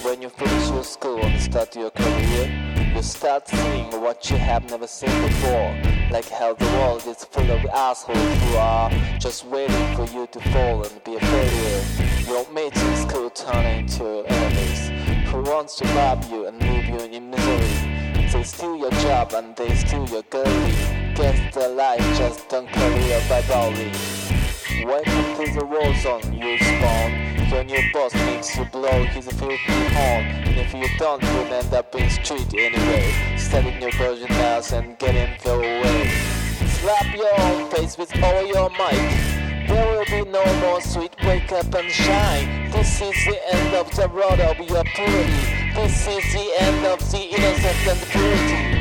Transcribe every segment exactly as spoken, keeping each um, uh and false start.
When you finish your school and start your career, you start seeing what you have never seen before. Like how the world is full of assholes who are just waiting for you to fall and be a failure. Your mates in school turn into your enemies, who wants to rob you and leave you in misery. They steal your job and they steal your girlie. Guess the life just don't career by Bali. Welcome to the war zone, you spawn. Your new boss makes you blow his filthy horn. And if you don't, you'll end up in street anyway, studying your virgin ass and getting thrown away. Slap your own face with all your might. There will be no more sweet wake up and shine. This is the end of the road of your purity. This is the end of the innocence and purity.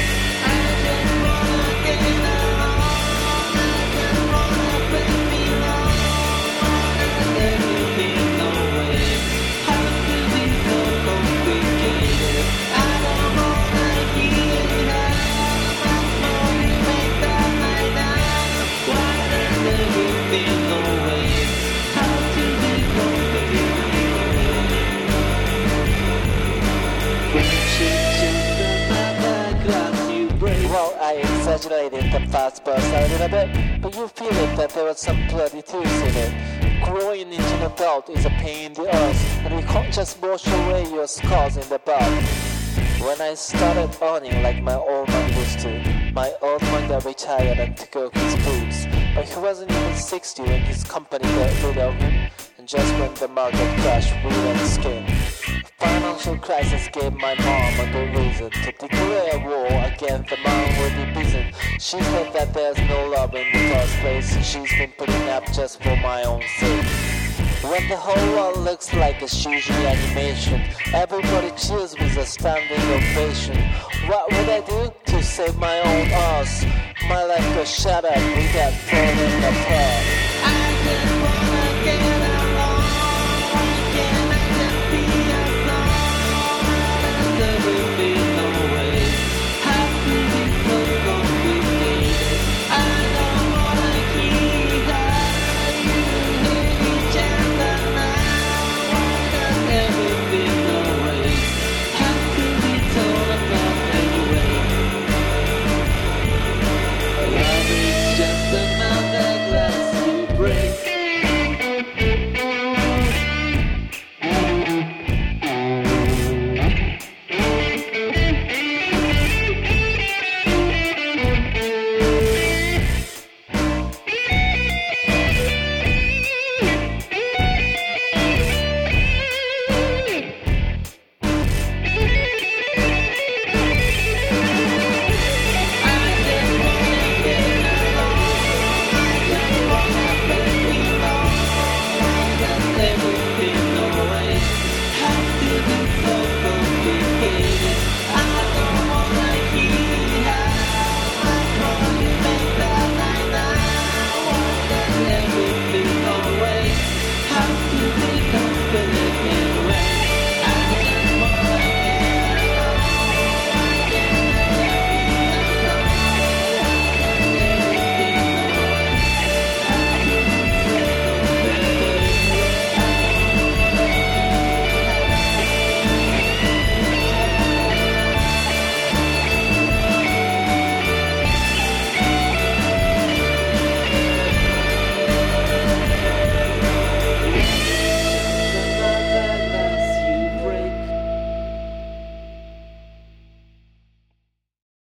Well, I exaggerated the fast burst a little bit, but you feel it that there was some bloody truth in it. Growing into an adult is a pain in the ass, and you can't just wash away your scars in the bath. When I started earning like my old man used to, my old man got retired and took off his boots, but he wasn't even sixty when his company got rid of him, and just when the market crashed, we went skin. Financial crisis gave my mom a good reason to declare war against the man with the prison. She said that there's no love in the first place, she's been putting up just for my own sake. When the whole world looks like a Shuji animation, everybody cheers with a standing ovation. What would I do to save my own ass? My life got shut up, we got thrown in the car.